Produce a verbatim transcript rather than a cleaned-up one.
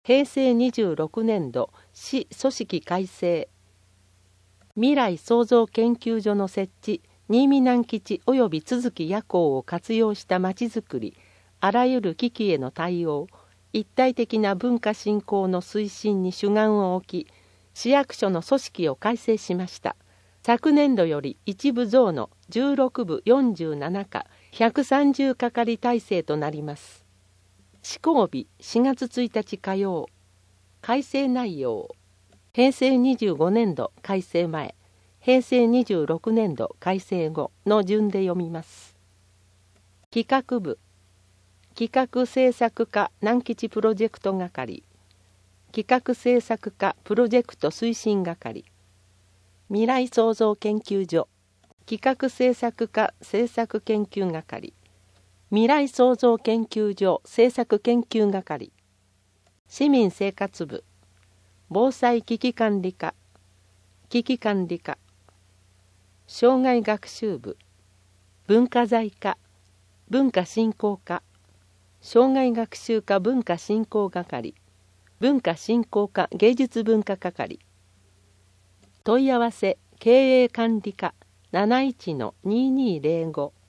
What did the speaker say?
へいせいにじゅうろくねんど市組織改正。未来創造研究所の設置、新見南基地及び都築夜行を活用したまちづくり、あらゆる危機への対応、一体的な文化振興の推進に主眼を置き、市役所の組織を改正しました。昨年度より一部増のじゅうろくぶよんじゅうななか、ひゃくさんじゅうかかり体制となります。施行日しがつついたち火曜。改正内容。へいせいにじゅうごねんど改正前、へいせいにじゅうろくねんど改正後の順で読みます。企画部、企画制作課南基地プロジェクト係、企画制作課プロジェクト推進係、未来創造研究所、企画制作課政策研究係、未来創造研究所政策研究係、市民生活部、防災危機管理課、危機管理課、障害学習部、文化財課、文化振興課、障害学習課文化振興係、文化振興課芸術文化係。問い合わせ経営管理課 なないちのにーにーぜろご